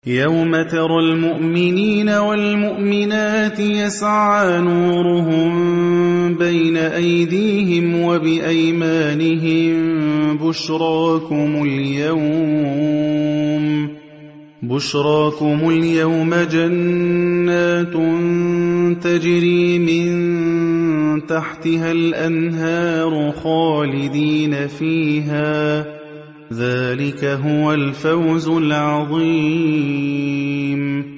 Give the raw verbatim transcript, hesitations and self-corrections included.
يَوْمَ تَرَى الْمُؤْمِنِينَ وَالْمُؤْمِنَاتِ يَسْعَىٰ نُورُهُم بَيْنَ أَيْدِيهِمْ وَبِأَيْمَانِهِم بُشْرَاكُمُ الْيَوْمَ جَنَّاتٌ تَجْرِي مِن تَحْتِهَا الْأَنْهَارُ خَالِدِينَ فِيهَا ۚ ذَٰلِكَ هُوَ الْفَوْزُ الْعَظِيمُ